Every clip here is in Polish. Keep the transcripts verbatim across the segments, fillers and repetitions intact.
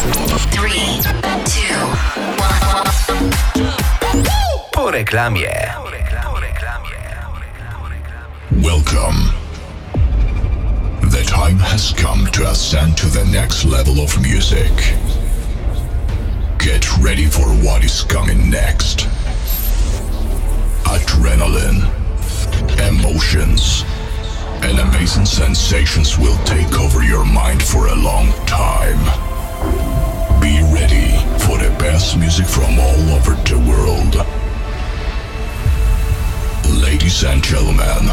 three, two, one. Po reklamie. Welcome. The time has come to ascend to the next level of music. Get ready for what is coming next. Adrenaline, emotions, and amazing sensations will take over your mind for a long time. Be ready for the best music from all over the world. Ladies and gentlemen,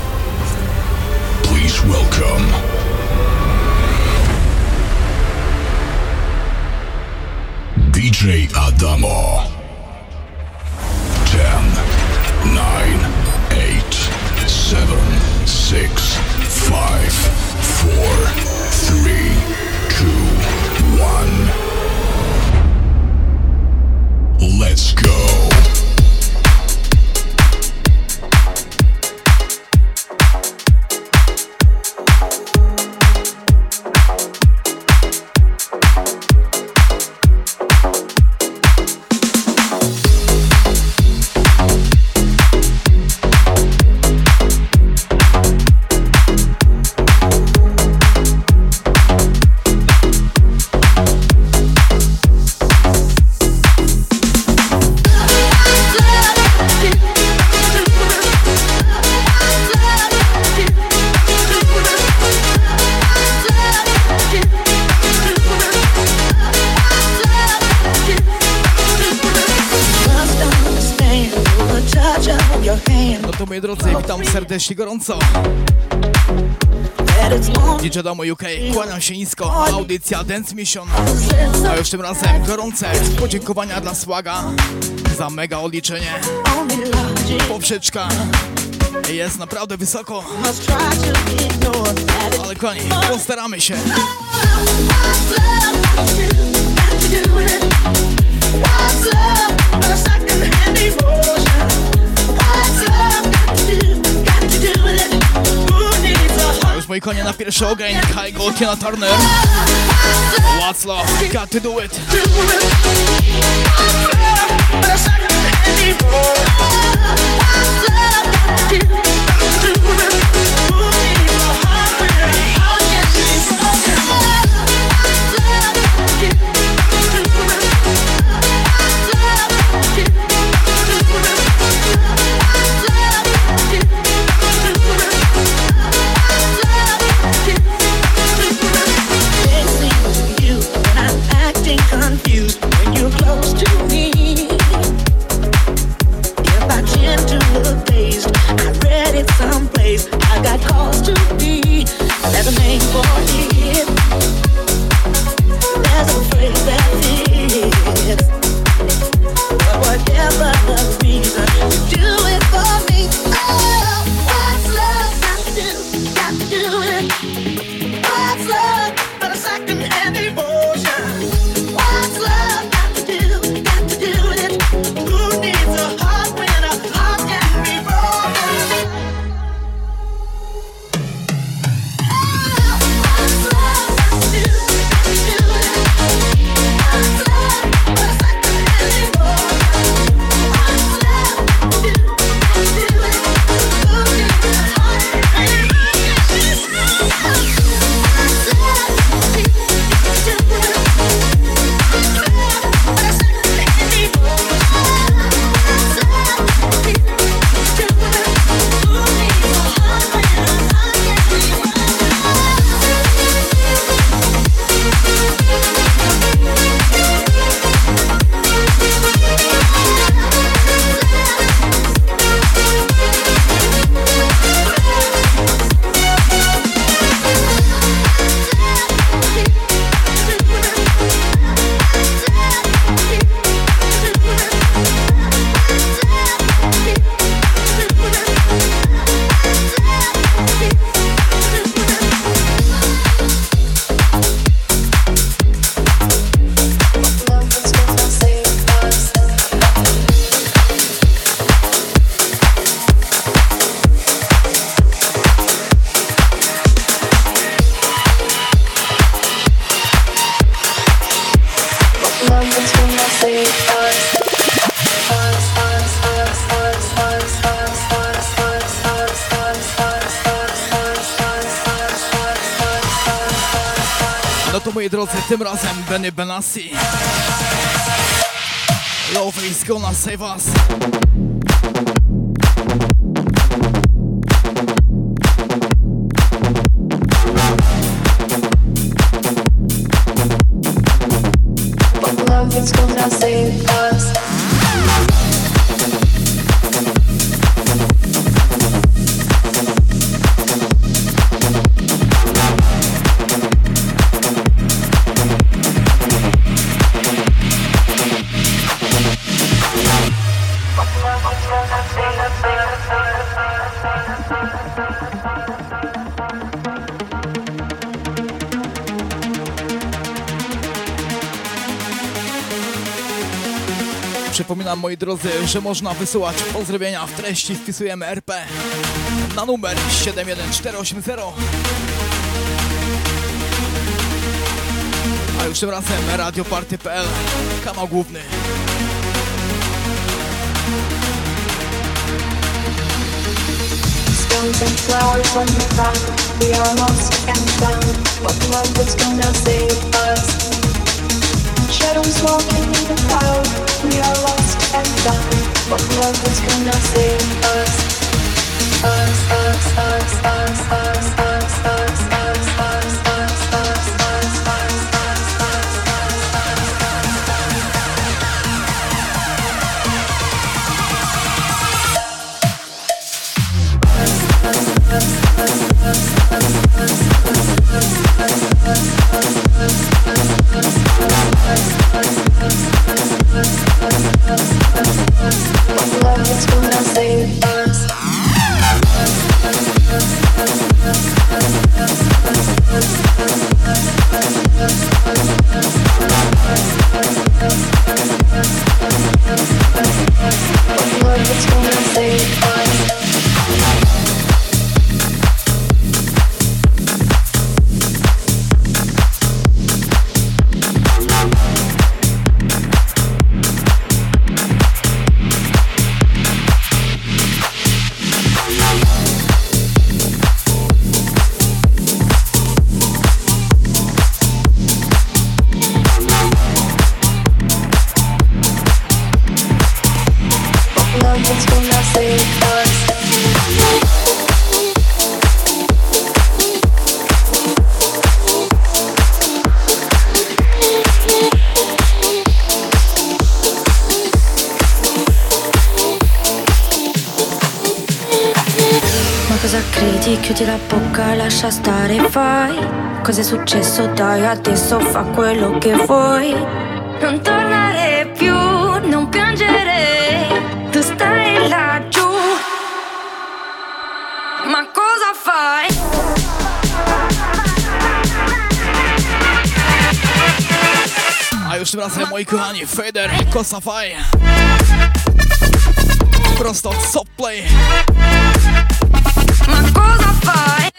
please welcome D J Adamo. ten, nine, eight, seven, six, five, four, three, two, one. Let's go. Moi drodzy, witam serdecznie, gorąco. D J Adamo U K, kłaniam się nisko, audycja Dance Mission. A już tym razem gorące podziękowania dla Swaga za mega odliczenie. Poprzeczka jest naprawdę wysoko, ale kochani, postaramy się. A już moi konie na pierwszy ogień, Kygo, Tina Turner, What's Love, Got to Do It. Confused when you're close to me. If I tend to look dazed, I read it someplace. I got cause to be. There's to, moi drodzy, tym razem Benny Benassi. Love is gonna save us. Love is gonna save us. Przypominam, moi drodzy, że można wysyłać pozdrowienia w treści, wpisujemy R P na numer siedem jeden cztery osiem zero. A już tym razem radioparty kropka p l, kanał główny. Stones and flowers on the ground, we are lost and found. What love is gonna save us? Shadows walking in the cloud, we are lost and found. What love is gonna save us? Us, us, us, us, us, us, us, us, us, us, us, us, us, What love is gonna save us? What love is gonna save us? Chiudi la bocca, lascia stare, fai. Cos'è successo? Dai, adesso fa quello che vuoi. Non tornare più, non piangere. Tu stai laggiù. Ma cosa fai? A już tym razem, moi kochani, Fader, Kosa Faj. Prosto od Softplay. Ma cosa fai?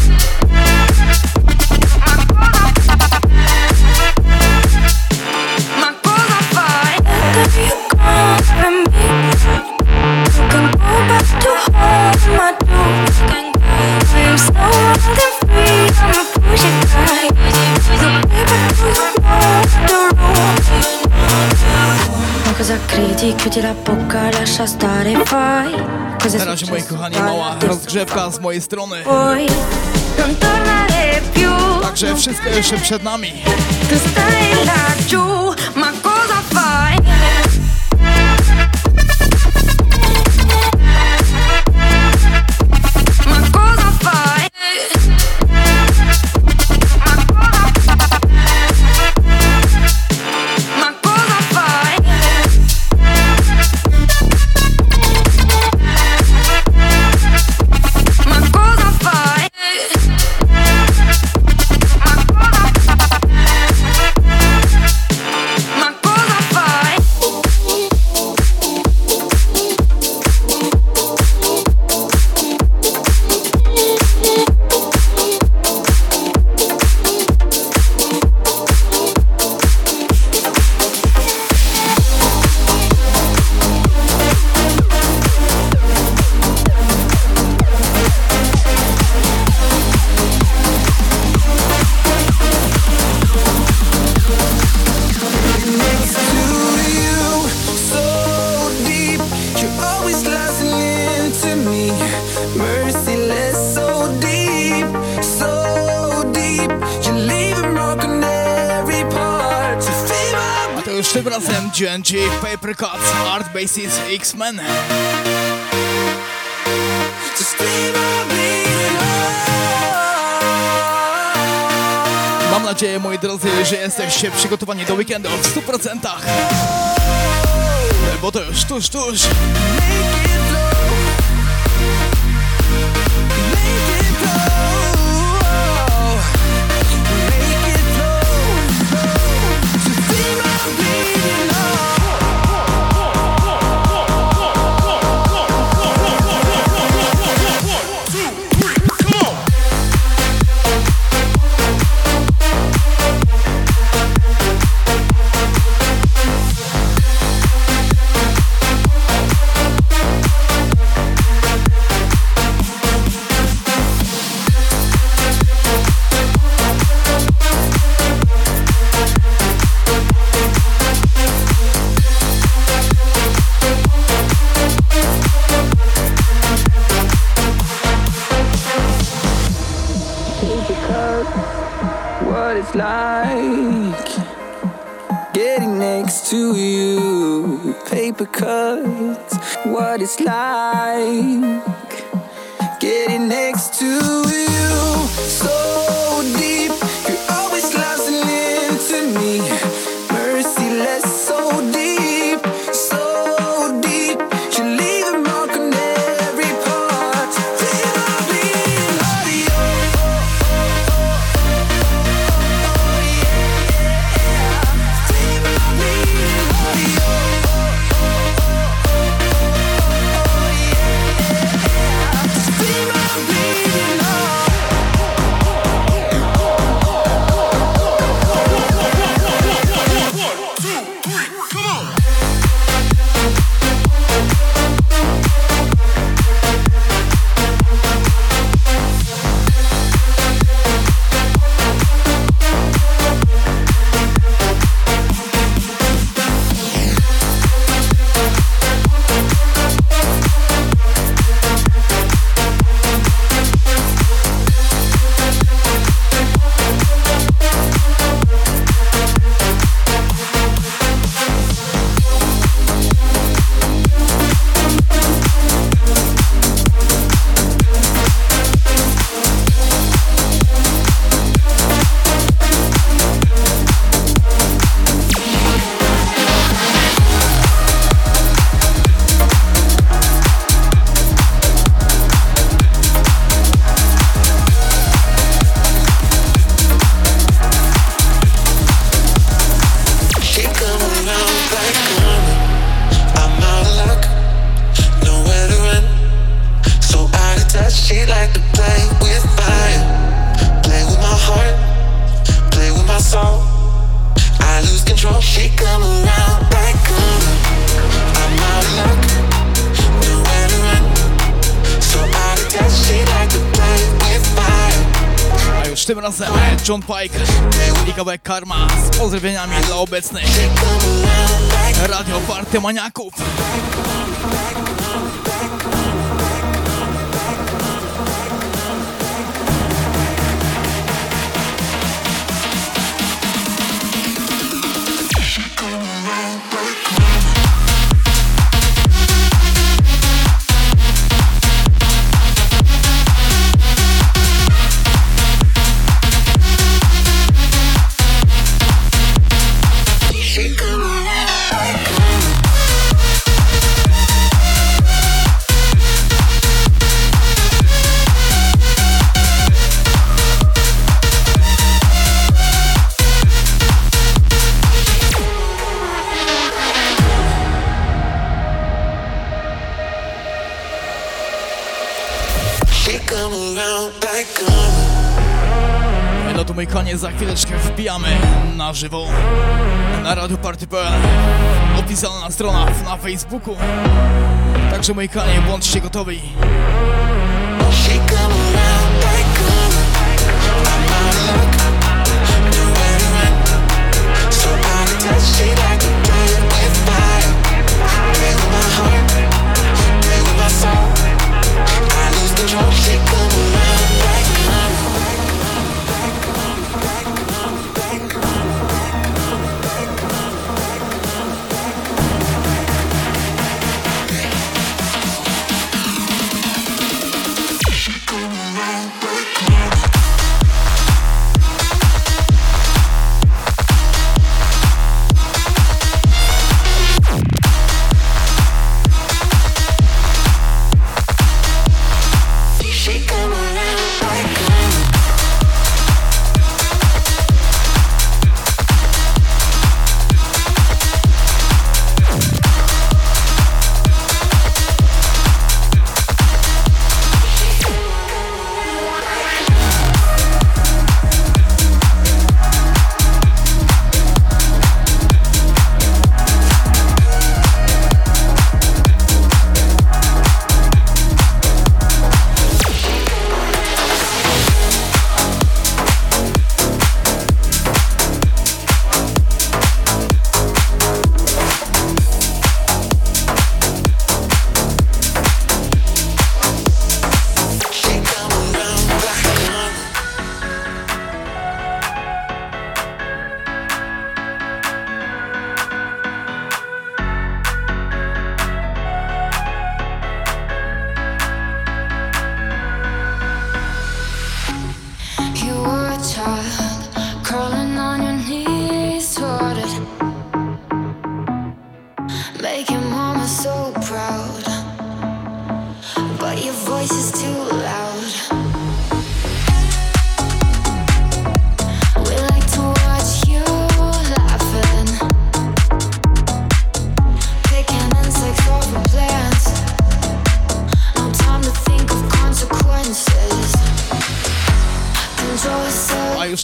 Ma cosa fai? After you come and me, you can go back to home. My doors can go. I'm so wild and free. I'm a pushing guy. So baby, do you know the rules? Ma cosa credi? Chiudi la bocca, lascia stare, fai. Na razie, moi kochani, mała rozgrzewka z mojej strony. Także wszystko jeszcze przed nami. już tym razem G N G, Paper Cuts, Art Basis, X-Men. Mam nadzieję, moi drodzy, że jesteście przygotowani do weekendu w stu procentach. Bo to już tuż, tuż. Cuts, what it's like getting next to you, so deep, you're always listening to me, merciless, so deep, so deep, you leave a mark on every part, feel my bleeding heart, oh, oh, oh, oh, yeah, feel my bleeding heart, oh. Tym razem John Pike i kawałek Karma z pozdrowieniami dla obecnych Radio Party Maniaków. No to mój koniec, za chwileczkę wbijamy na żywo na Radio Party kropka p l, oficjalna strona na Facebooku. Także moi kochani, bądźcie gotowi.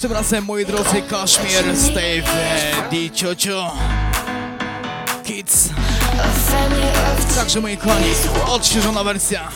tym razem, moi drodzy, Kashmir, Steve, Di Ciocio, Kids. Także, moi kochani, odświeżona wersja.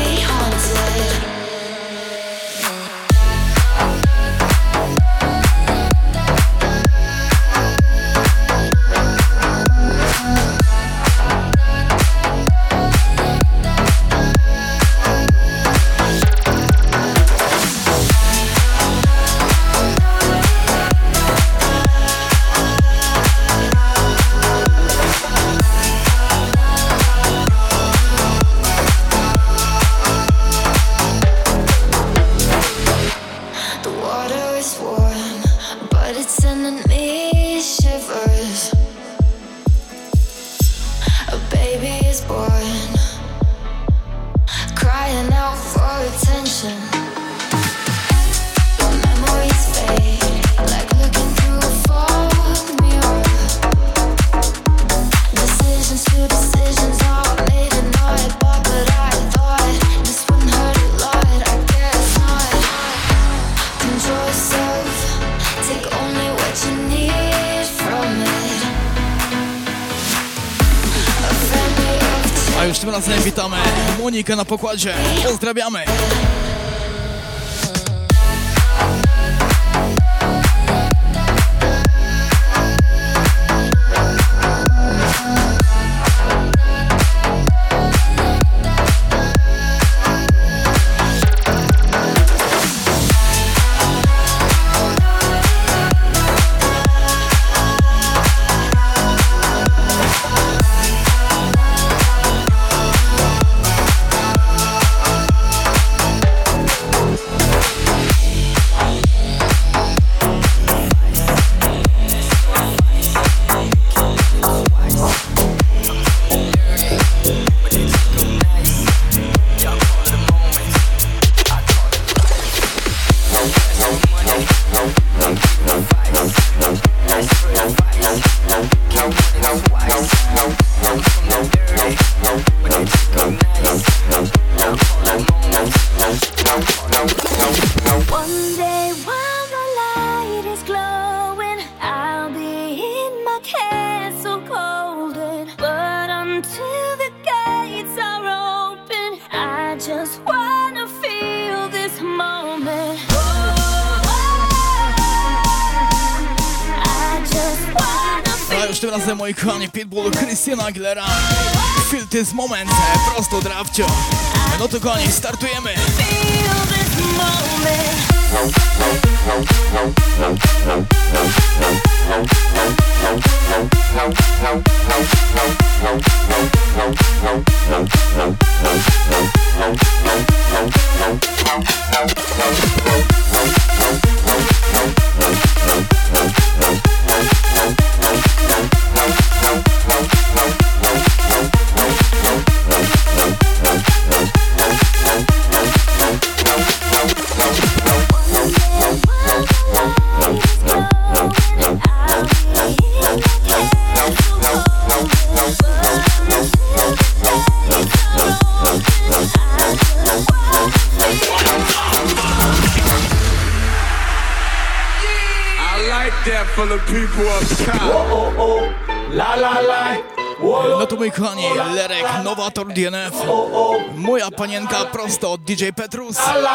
Witamy Monikę na pokładzie. Pozdrawiamy. Tym razem, moi kochani, Pitbull, Christina Aguilera. Feel this moment, prosto drafcio. No to kochani, startujemy. No to mój kochani, Lerek, Nowator D N F. Moja panienka prosto od D J Petrus.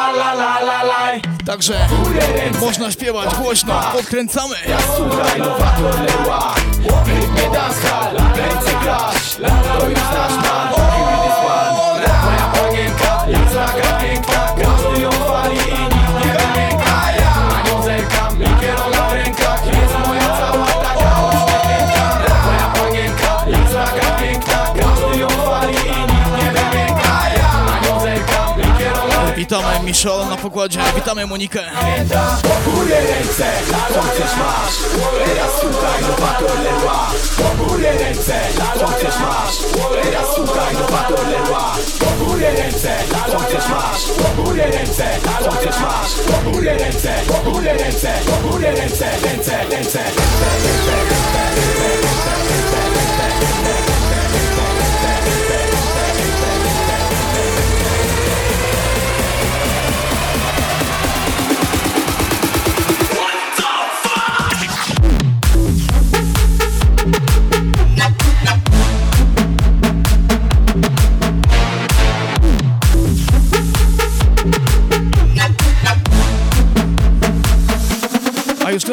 Także można śpiewać głośno, podkręcamy. Słuchaj, Nowator leła, rytmie dancehall, ręce klasz, to już nasz man, moja panienka, jest taka piękna, każdy ją chwali i nikt nie wymięka. Na nią zerkam, mikierona w rękach, jest moja cała taka uśmiechnięta. Moja panienka, jest taka piękna, każdy ją chwali i nikt nie wymięka. Na nią zerkam, mikierona w rękach. Witamy Michelle na pokładzie, witamy Monikę. Górę ręce, co chcesz masz, teraz słuchaj, Nowator leła. Górę ręce, co chcesz masz, teraz słuchaj, Nowator leła. Górę ręce, co chcesz masz, górę ręce, co chcesz masz, górę ręce, górę ręce, górę ręce, ręce, ręce, ręce, ręce,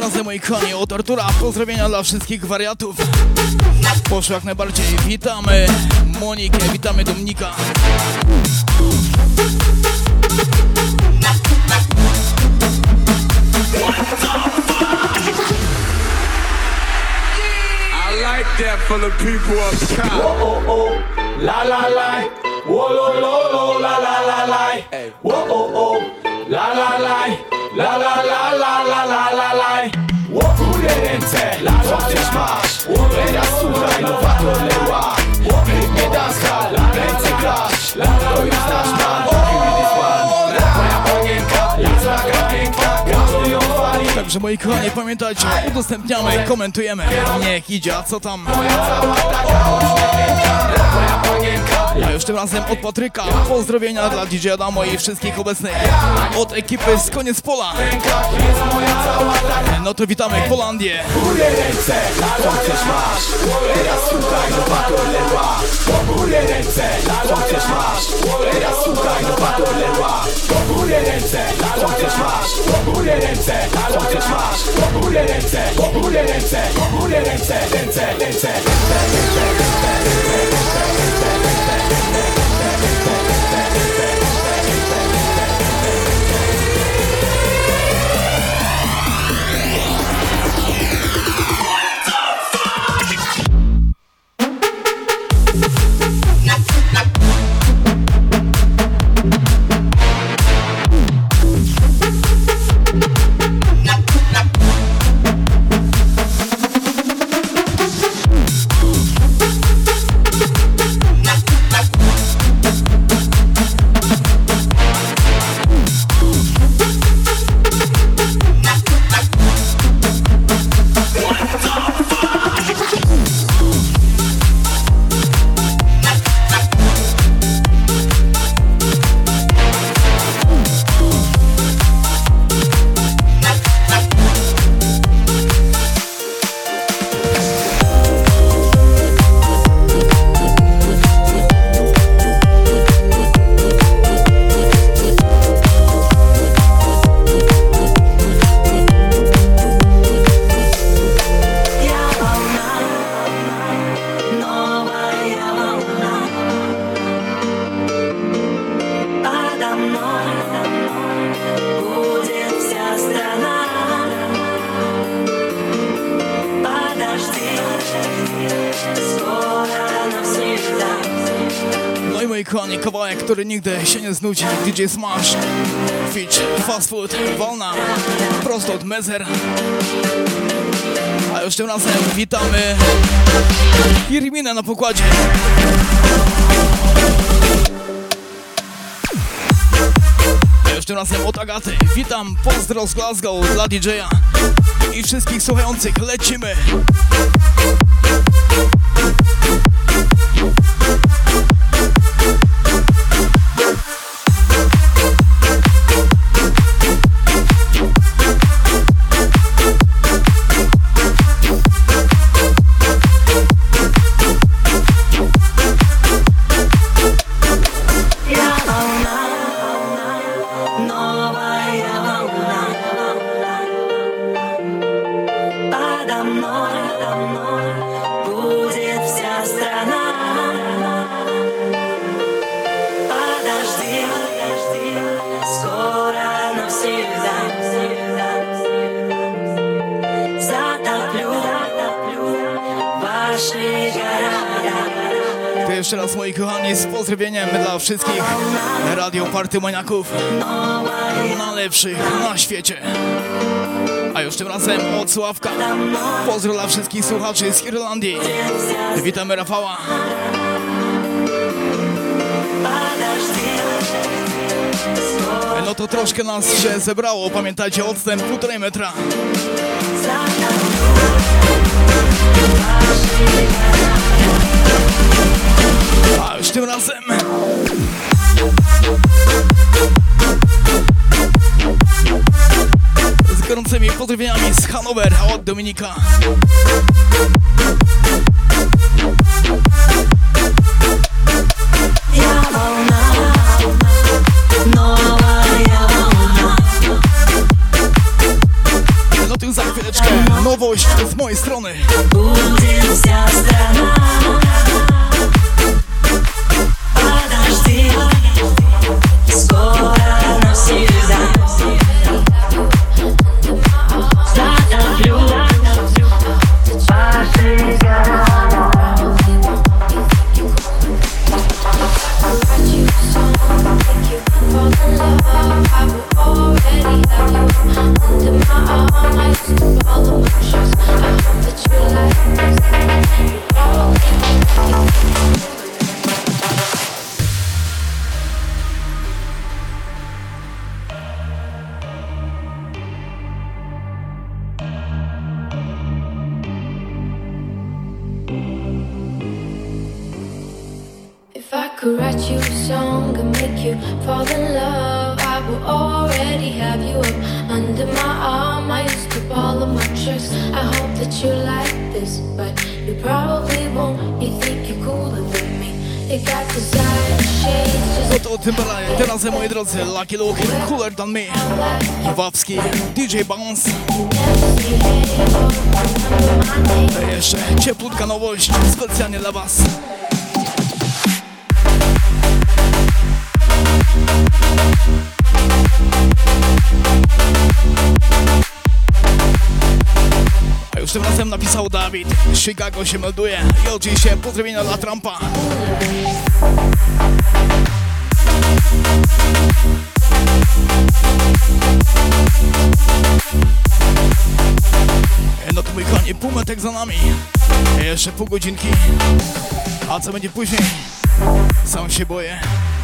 razem, moi kochani, od Artura. Pozdrowienia dla wszystkich wariatów. Poszło jak najbardziej. Witamy Monikę, witamy Dominika. I like that for the people up top. Whoa, oh, oh, la la la. Whoa, lo, lo, lo, la la la la. Whoa, oh, oh, la la la. La la la la la la la la. Góry ręce, to też masz. Teraz słuchaj, nowator leła. Rytmie dancehall, ręce klasz. To już nasz man, give me this one. Moja panienka, jest taka piękna, każdy ją chwali. Także moi kochani, pamiętajcie, udostępniamy, komentujemy. Niech idzie, a co tam? A już tym razem od Patryka pozdrowienia dla D J Adamo i wszystkich obecnych. Od ekipy z Koniec Pola. No to witamy Polandię. Góry ręce, to też masz. Teraz słuchaj, nowator leła. Góry ręce, to też masz. Teraz słuchaj, nowator leła. Góry ręce, to też masz. Góry ręce, to też masz. Góry ręce, góry ręce, góry ręce, ręce, ręce, ręce, ręce, Kawałek, który nigdy się nie znudzi. D J Smash, Fitch, Fast Food, Wolna, prosto od Mezer. A już tym razem witamy Irminę na pokładzie. A już tym razem od Agaty. Witam, pozdro z Glasgow dla D J-a i wszystkich słuchających. Lecimy! Jeszcze raz, moi kochani, z pozdrowieniem dla wszystkich Radio Party Maniaków, najlepszych na świecie. A już tym razem od Sławka pozdro dla wszystkich słuchaczy z Irlandii. Witamy Rafała. No to troszkę nas się zebrało, pamiętajcie, odstęp półtorej metra. A już tym razem z gorącymi pozdrowieniami z Hanower, a od Dominika. No to już za chwileczkę could write you a song and make you fall in love, I will already have you up under my arm. I used to all of my tricks. I hope that you like this, but you probably won't. You think you're cooler than me. You got desire shades just Oto Timberlake, teraz moi drodzy, Lucky Luke, Cooler Than Me, Wawski, D J Bounce. To jeszcze cieplutka nowość, specjalnie dla was. A już tym razem napisał Dawid, Chicago się melduje i oczywiście pozdrowienia dla Trumpa. No to mój kochani, półmetek za nami. Jeszcze pół godzinki. A co będzie później? Sam się boję.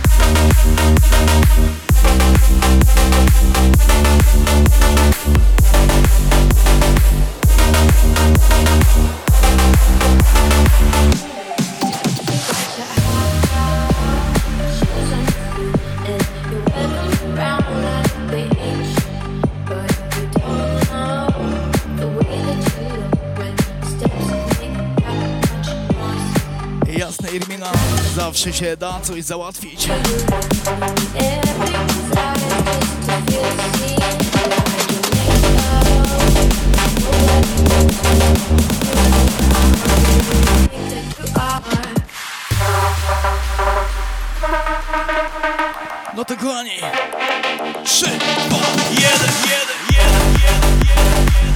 Jasne, Irmina, zawsze się da coś załatwić. No to kochani, trzy, dwa, jeden, jeden, jeden, jeden, jeden,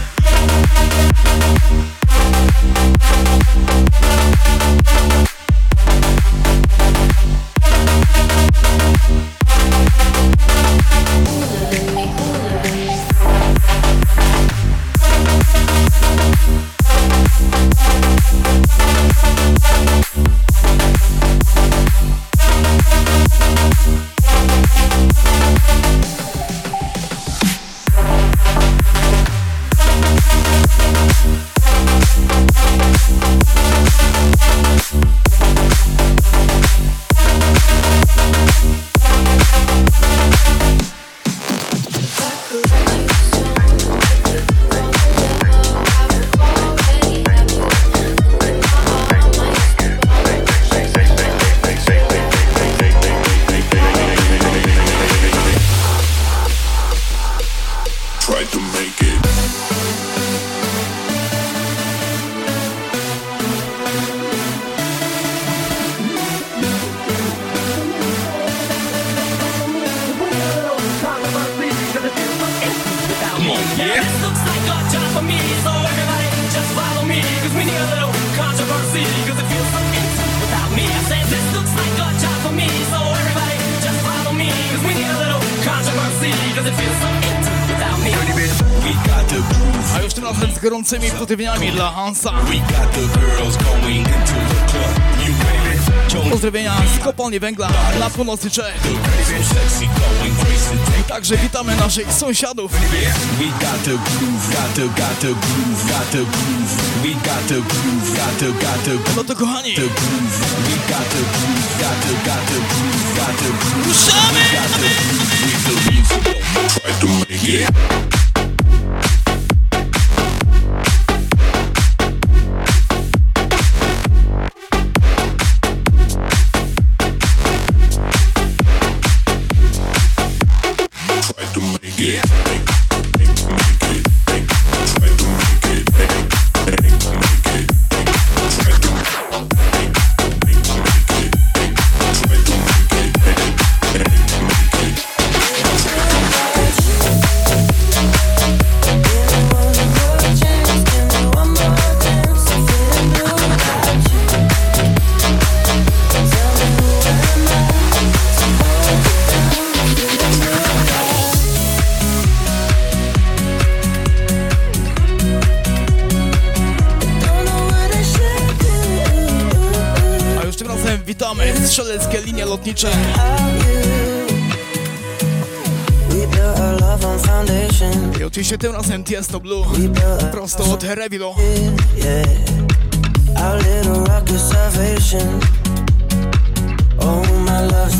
A już tym razem z gorącymi pozdrowieniami dla Hansa. Pozdrowienia z kopalni węgla na północy Czech. Także witamy naszych sąsiadów. No to kochani, ruszamy! Witamy strzeleckie linie lotnicze. I oczywiście tym razem Tiesto Blue, prosto od Revilo. Our little rock of salvation. Oh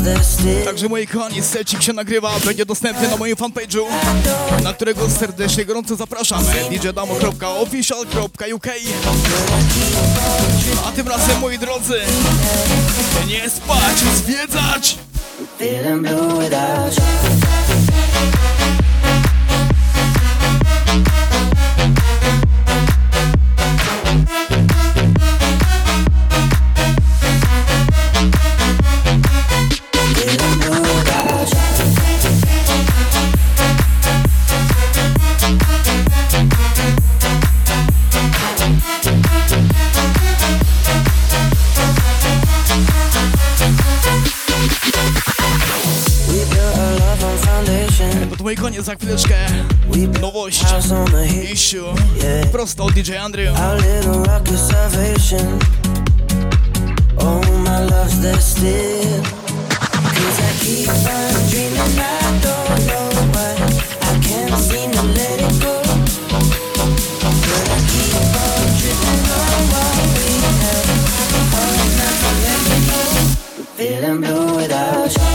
Także moi kochani, secik się nagrywa, będzie dostępny na moim fanpage'u, na którego serdecznie gorąco zapraszamy. d j damo kropka official kropka u k. A tym razem, moi drodzy, nie spać, zwiedzać! Feeling blue without you. Moi koniec, za chwileczkę nowość, issue, prosto od d j Andrew. Feeling blue without you.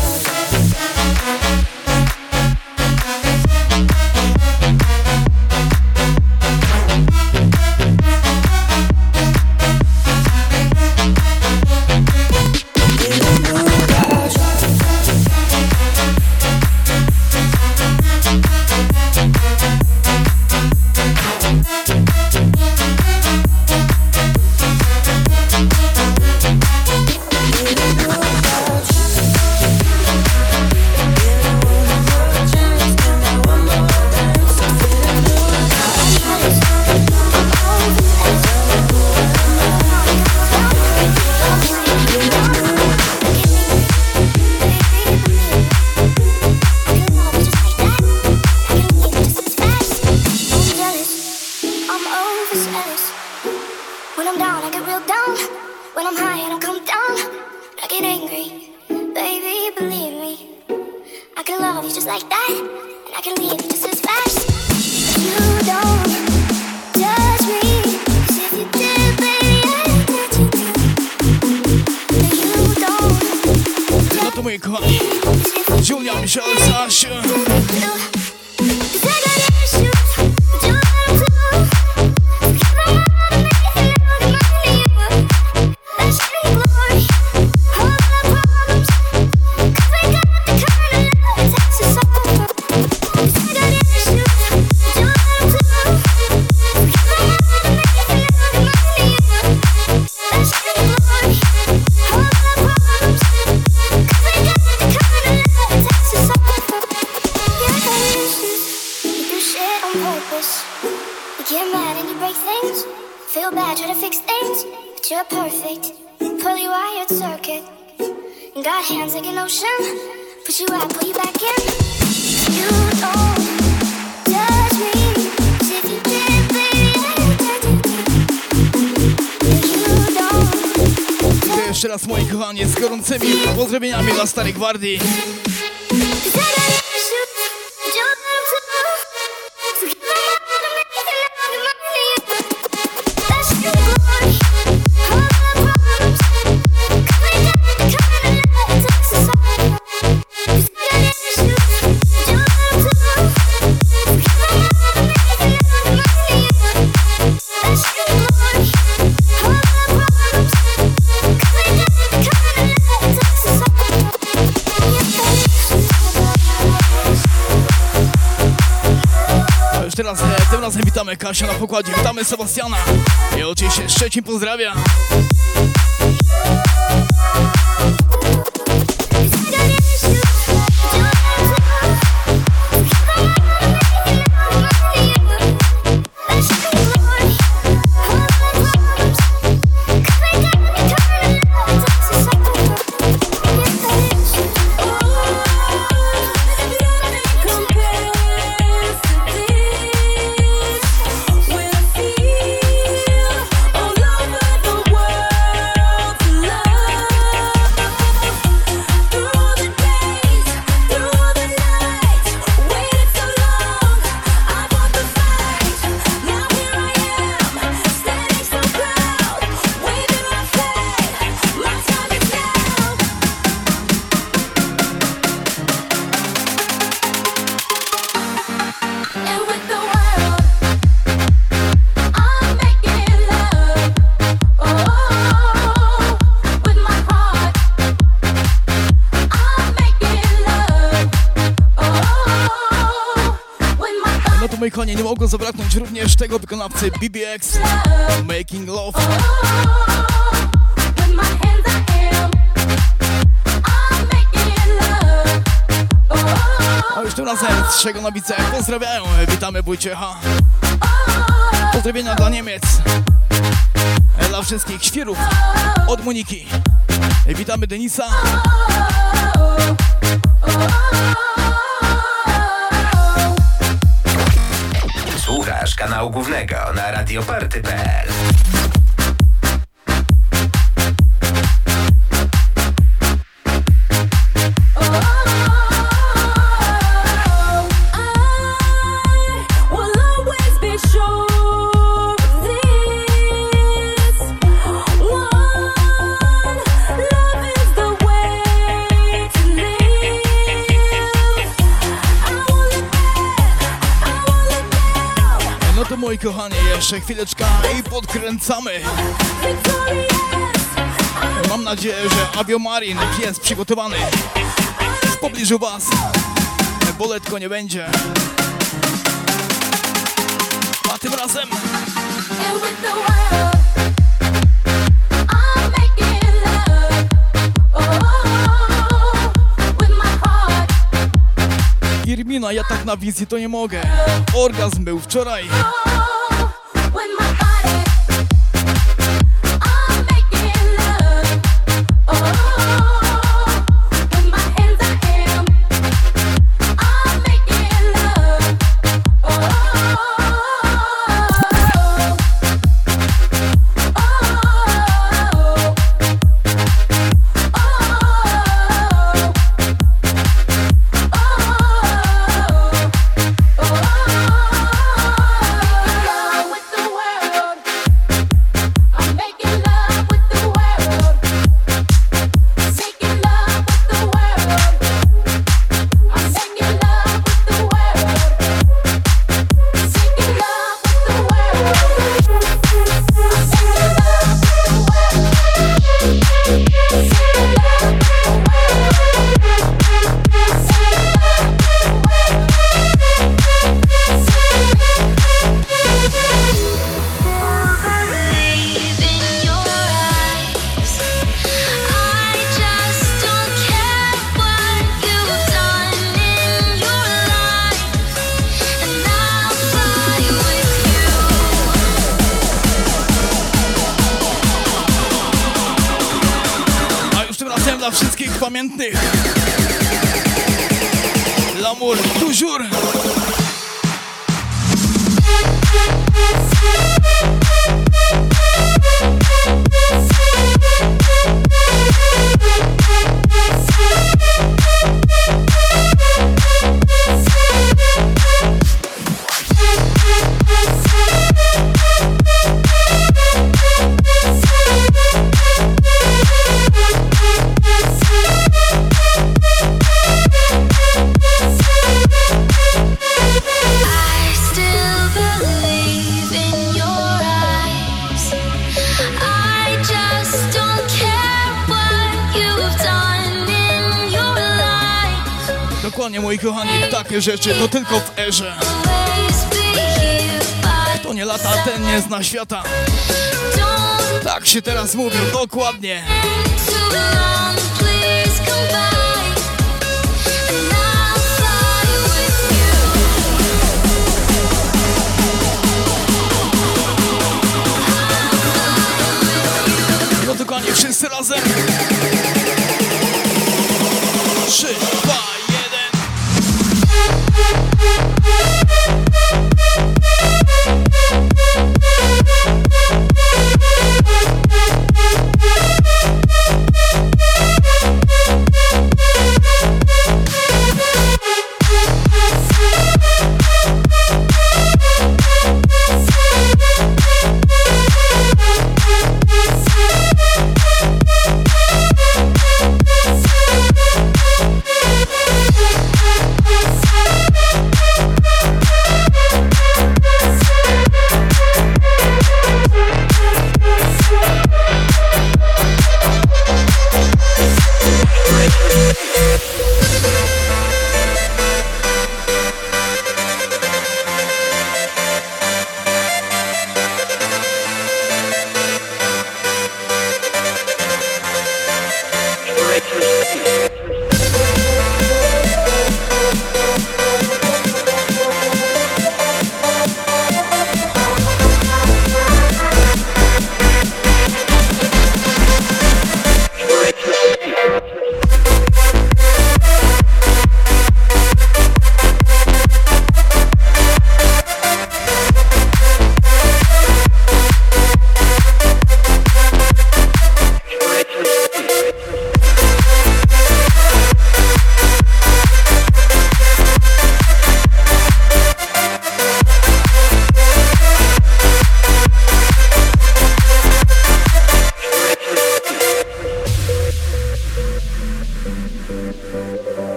Jeszcze raz, moi kochani, z gorącymi pozdrowieniami dla Starej Gwardii. Teraz, tym razem witamy Kasia na pokładzie, witamy Sebastiana i oczywiście Szczecin pozdrawia. All over the world. kochanie, nie mogło zabraknąć również tego wykonawcy B B X, Making Love. A już tym razem z Szegonowice pozdrawiają, witamy Wojciecha. Pozdrowienia dla Niemiec, dla wszystkich świrów od Moniki. Witamy Denisa. Słuchasz kanału głównego na radioparty kropka p l. Moi kochani, jeszcze chwileczka i podkręcamy. Mam nadzieję, że Aviomarin jest przygotowany w pobliżu was. Boletko nie będzie. A tym razem Irmina, ja tak na wizji to nie mogę. Orgazm był wczoraj. Dla wszystkich pamiętnych. L'amour toujours. Dokładnie, moi kochani, takie rzeczy to tylko w erze. Kto nie lata, ten nie zna świata. Tak się teraz mówi, dokładnie. No dokładnie, wszyscy razem. Trzy, dwa, jeden.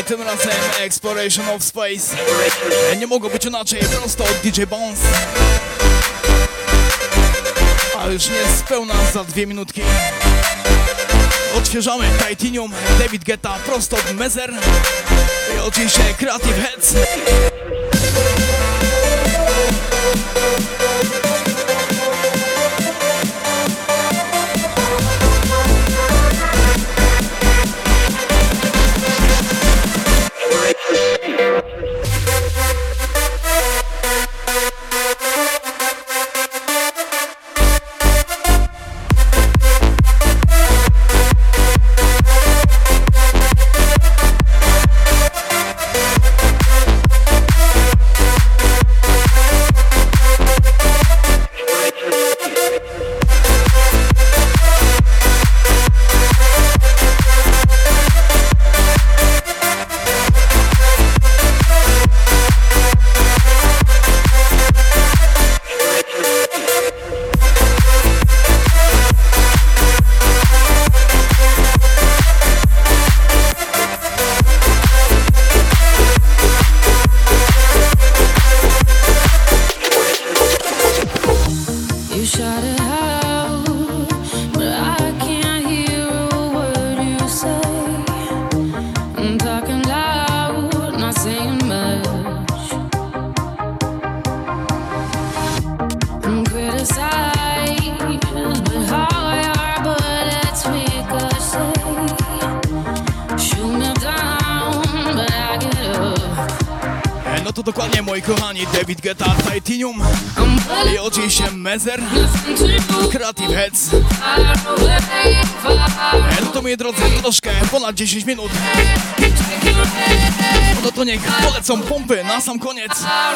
kochani, tym razem Exploration of Space. Nie mogło być inaczej, prosto od D J Bones. A już nie spełna za dwie minutki. Odświeżamy Titanium, David Guetta, prosto od Mezer. I oczywiście Creative Heads. David Guetta, Titanium i oczywiście Mezer, Creative Heads. No to moi drodzy, troszkę ponad dziesięć minut. No to niech polecą pompy na sam koniec.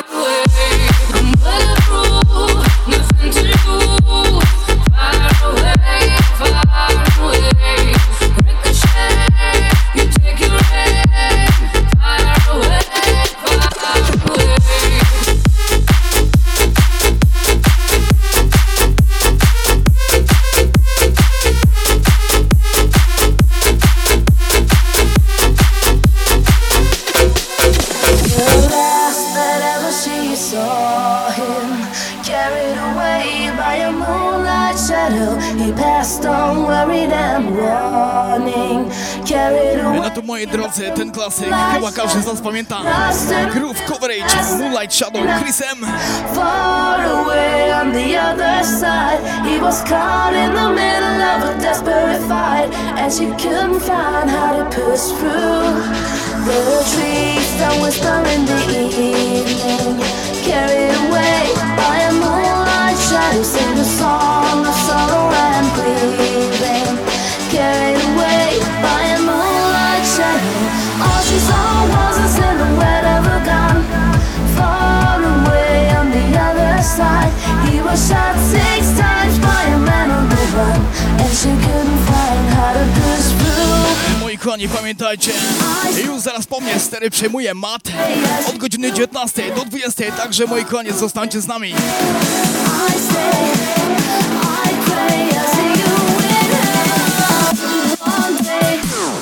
No to moi drodzy, ten klasyk chyba każdy z nas pamięta. Groove Coverage, Moonlight Shadow, Chris M. Far away on the other side, he was caught in the middle of a desperate fight, and she couldn't find how to push through the trees that whisper in the evening, carried away by a moonlight shadow, sing a song of sorrow and grieving, carried away by a moonlight shadow. All she saw was a silhouette of a gun, far away on the other side. He was shot six times by a man on the run, and she couldn't find how to push through. Moi kochani, pamiętajcie, już zaraz po mnie stery przejmuje Matt od godziny dziewiętnastej do dwudziestej, także moi kochani, zostańcie z nami. I stay, I pray, I see you in heaven one day.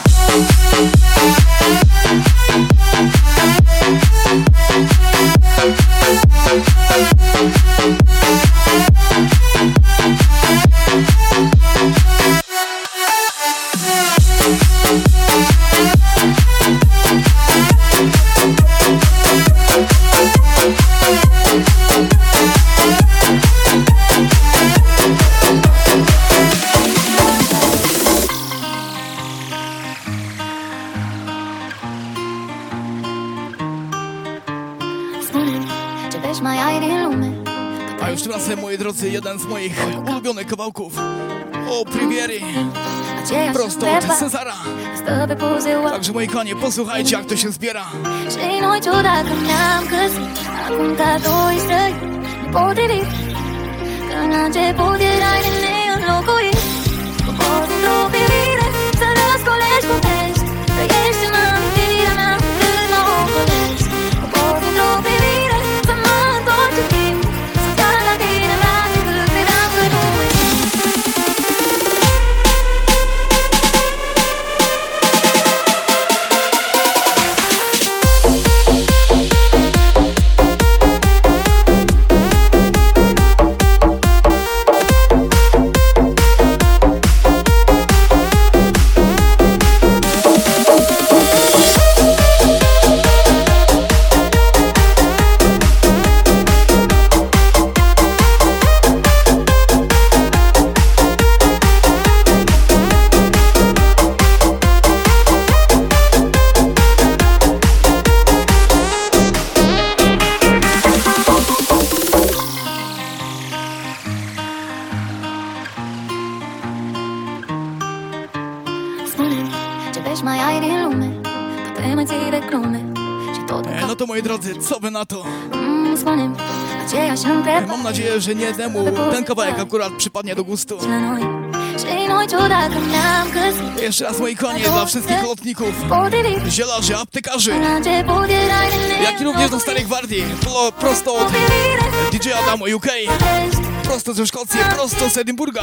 A już teraz, moi drodzy, jeden z moich ulubionych kawałków o Privieri, prosto od Cezara. Także moi kochani, posłuchajcie, jak to się zbiera. drodzy, co wy na to? Mm, dzwonem, a gdzie ja się prepa? Mam nadzieję, że nie temu ten kawałek akurat przypadnie do gustu. Jeszcze raz moi konie dla wszystkich lotników, zielarzy, aptekarzy, jak i również do Starej Gwardii, Pro, prosto od D J Adamo U K, prosto ze Szkocji, prosto z Edynburga.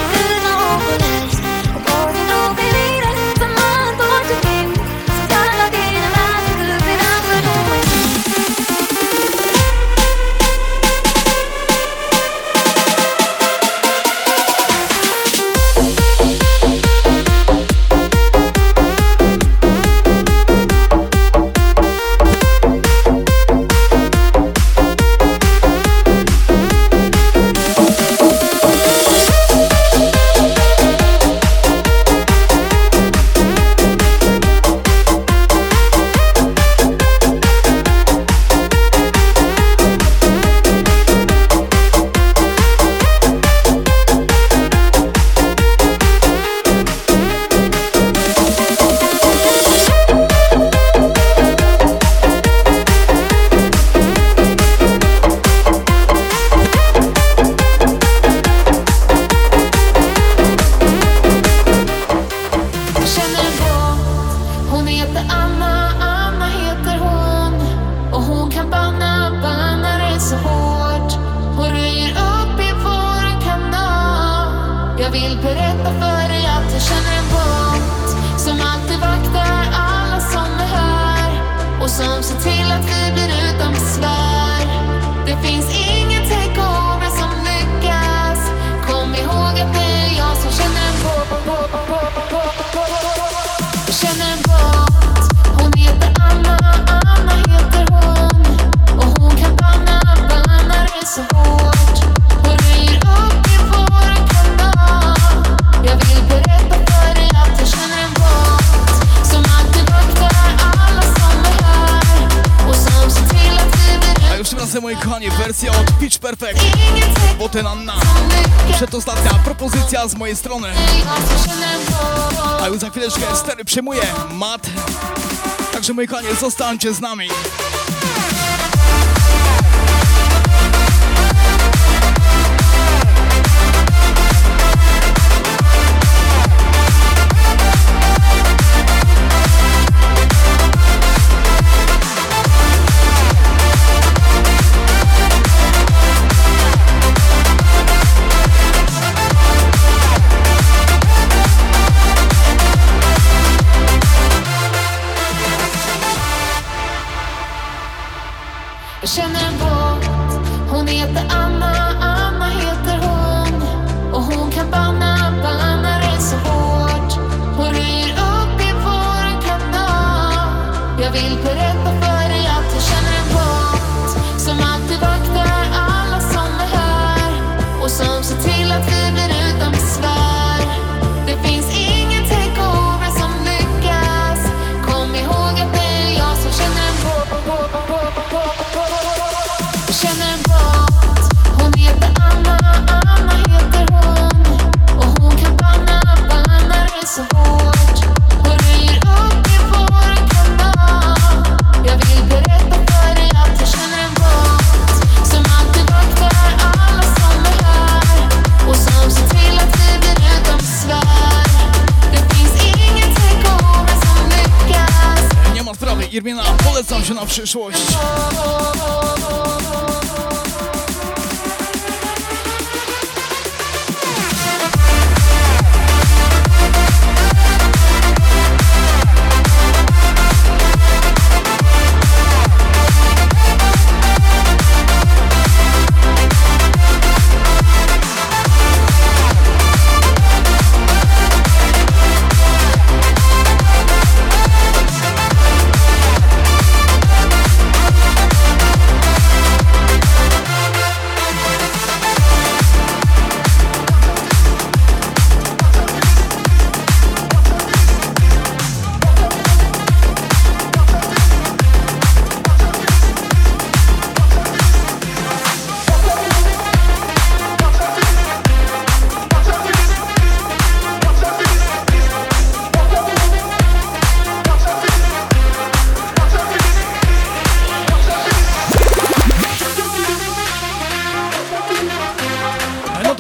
Przedostatnia propozycja z mojej strony. A już za chwileczkę stery przejmuje Mat. Także moi kochani, zostańcie z nami. Jag känner en båt, hon heter Anna, Anna heter hon. Och hon kan banna, banna det så hårt. Hon röjer upp i våran kanal. Jag vill berätta för dig att jag känner en båt som alltid vaktar alla som är här. Och som ser till att vi blir utan besvär. Det finns ingen takeover som lyckas. Kom ihåg att det är jag som känner en båt. Jag känner en båt, hon heter Anna, Anna heter hon. Och hon kan banna, banna det så hårt. Hon röjer upp i våran kanal. Jag vill berätta för dig att jag känner en båt som alltid vaktar alla som är här. Och som ser till att vi blir utan besvär. Det finns ingen takeover som lyckas. Nie ma sprawy, Irmina, polecam się na przyszłość. We'll be right back.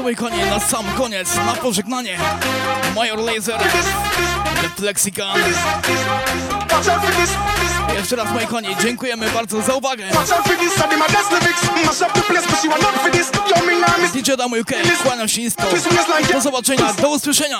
moi konie, na sam koniec, na pożegnanie Major Lazer, The Flexican. Jeszcze raz moi konie, dziękujemy bardzo za uwagę. D J Adam U K, kłaniam się nisko. Do zobaczenia, do usłyszenia.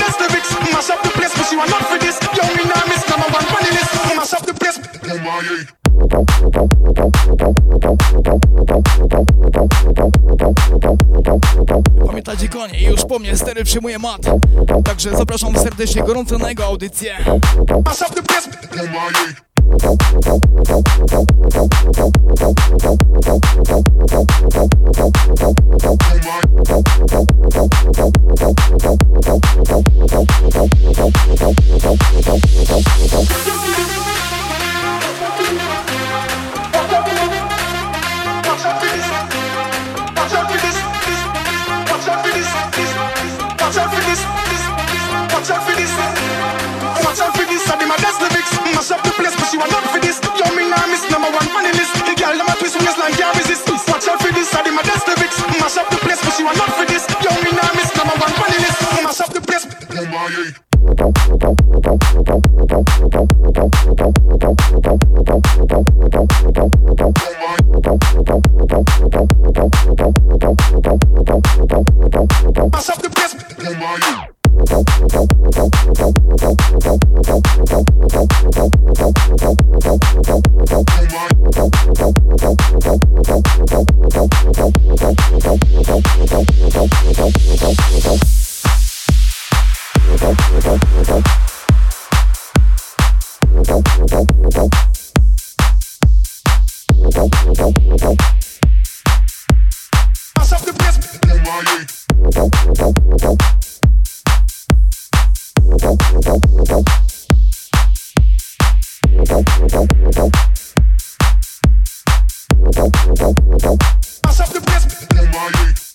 Pamiętajcie konie, już po mnie stery przyjmuje mat. Także zapraszam serdecznie gorąco na jego audycję. Mash up the place.